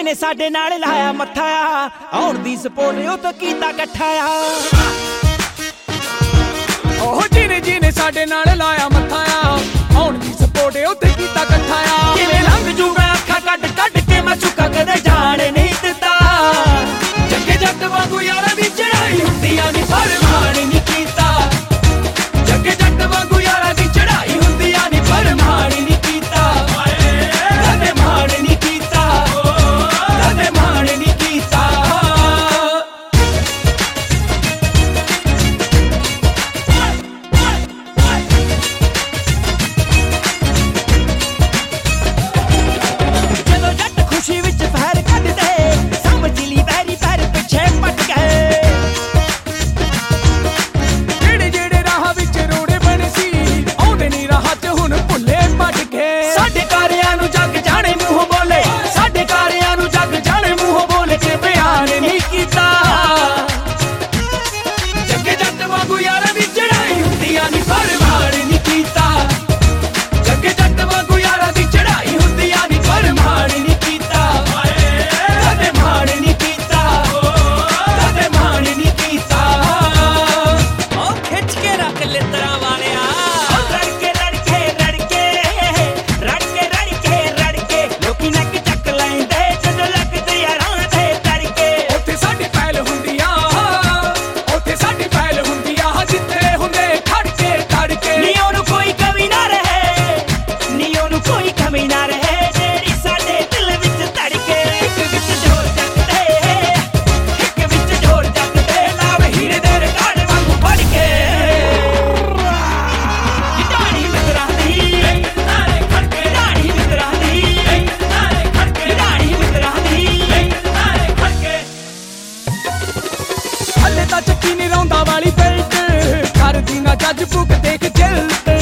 ਜਿਹਨੇ ਸਾਡੇ ਨਾਲ ਲਾਇਆ ਮੱਥਾ ਆਉਣ ਦੀ ਸਪੋਰਟ ਉਹ ਤਾਂ ਕੀਤਾ ਇਕੱਠਾ ਉਹ ਜਿਹਨੇ ਸਾਡੇ ਨਾਲ ਲਾਇਆ ਮੱਥਾ ਆਉਣ ਦੀ ਸਪੋਰਟ ਉੱਥੇ ਕੀਤਾ ਇਕੱਠਾ ਕਿਵੇਂ ਲੰਘ ਜੂਗਾ ਅੱਖਾਂ ਕੱਢ ਕੱਢ ਕੇ ਮੈਂ ਚੁੱਕਾ ਕਦੇ ਜਾਣ ਨਹੀਂ ਦਿੱਤਾ ਜੱਗੇ ਜੱਟ ਵਾਂਗੂ ਯਾਰਾਂ ਦੀ ਚੜਾਈ ਹੁੰਦੀਆਂ ਨੀ ਪਰ ਮਾਣ ਨਹੀਂ ਕੀਤਾ ਜੱਗੇ ਜੱਟ ਵਾਂਗੂ ਯਾਰਾਂ ਦੀ ਚੜਾਈ ਹੁੰਦੀਆਂ ਨੀ ਪਰ ਮਾਣ ਨਹੀਂ ਕੀਤਾ ਕਦੇ ਮਾਣ ਨਹੀਂ ਕੀਤਾ ਕਦੇ ਮਾਣ ਨਹੀਂ ਕੀਤਾ ਜਦੋਂ ਜੱਟ ਖੁਸ਼ੀ ਵਿੱਚ ਫਹਿਰ ਕੱਢਦੇ ਸਮਝ ਲਈ ਵੈਰੀ ਪੈਰ ਪਿੱਛੇ ਪਟ ਗਏ ਜਿਹੜੇ ਰਾਹ ਵਿੱਚ ਰੋੜੇ ਬਣੇ ਸੀ ਆਉਂਦੇ ਨੀ ਰਾਹ 'ਚ ਹੁਣ ਭੁੱਲੇ ਪਟ ਗਏ ਸਾਡੇ ਕਾਰਿਆਂ ਨੂੰ ਜੱਗ ਜਾਣੇ ਮੂੰਹ ਬੋਲੇ ਸਾਡੇ ਕਾਰਿਆਂ ਨੂੰ ਜੱਗ ਜਾਣੇ ਮੂੰਹ ਬੋਲੇ ਕੇ ਬਿਆਨ ਨਹੀਂ ਕੀਤਾ ਜੱਗੇ ਜੱਟ ਵਾਂਗੂ ਯਾਰਾਂ ਦੀ ਚੜਾਈ ਹੁੰਦੀਆਂ ਨੀ ਪਰ ਮਾਣ ਨਹੀਂ ਕੀਤਾ ਜੱਗੇ ਜੱਟ ਵਾਂਗੂ ਯਾਰਾਂ ਦੀ ਚੜਾਈ ਹੁੰਦੀਆਂ ਨੀ ਪਰ ਮਾਣ ਨਹੀਂ ਕੀਤਾ ਕਦੇ ਮਾਣ ਨਹੀਂ ਕੀਤਾ ਕਦੇ ਮਾਣ ਨਹੀਂ ਕੀਤਾ ਉਹ ਖਿੱਚ ਕੇ ਰੱਖ ਲਿੱਤਰਾਂ ਵਾਲਿਆ ਰੜਕੇ ਰੜਕੇ ਰੜਕੇ ਰੜਕੇ ਰੜਕੇ ਰੜਕੇ ਲੋਕੀ ਨੱਕ ਚੱਕ ਲੈਂਦੇ ਜਦੋਂ ਲੱਗਦੇ ਯਾਰਾਂ ਦੇ ਤੜਕੇ ਉੱਥੇ ਸਾਡੀ ਪਹਿਲ ਹੁੰਦੀ ਆ ਉੱਥੇ ਸਾਡੀ ਪਹਿਲ ਹੁੰਦੀ ਆ ਜਿੱਥੇ ਹੁੰਦੇ ਖੜਕੇ ਖੜਕੇ ਨੀ ਉਹਨੂੰ ਕੋਈ ਕਮੀ ਨਾ ਰਹੇ ਨੀ ਉਹਨੂੰ ਕੋਈ ਕਮੀ ਨਾ ਰਹੇ ਜਿਹੜੀ ਸਾਡੇ ਦਿਲ ਵਿੱਚ ਧੜਕੇ ਇੱਕ ਵਿੱਚ ਢੋਲ ਜੱਗਦੇ ਇੱਕ ਵਿੱਚ ਢੋਲ ਜੱਗਦੇ ਲਾਵੇ ਹੀਰੇ ਦੇ ਰਿਕਾਰਡ ਵਾਂਗੂ ਫੜ ਕੇ ਢਾਣੀ ਮਿੱਤਰਾਂ ਦੀ ਨਾਲੇ ਖੜਕੇ ਢਾਣੀ ਮਿੱਤਰਾਂ ਦੀ ਨਾਲੇ ਖੜਕੇ ਢਾਣੀ ਮਿੱਤਰਾਂ ਦੀ ਨਾਲੇ ਖੜਕੇ ਹੱਲੇ ਤਾਂ ਚੱਕੀ ਨੀ ਰੌਂਦਾ ਵਾਲੀ ਬੈਲਟ ਕਰਦੀ ਨਾ ਜੱਜ ਬੁੱਕ ਦੇਖ ਜਿਲਤ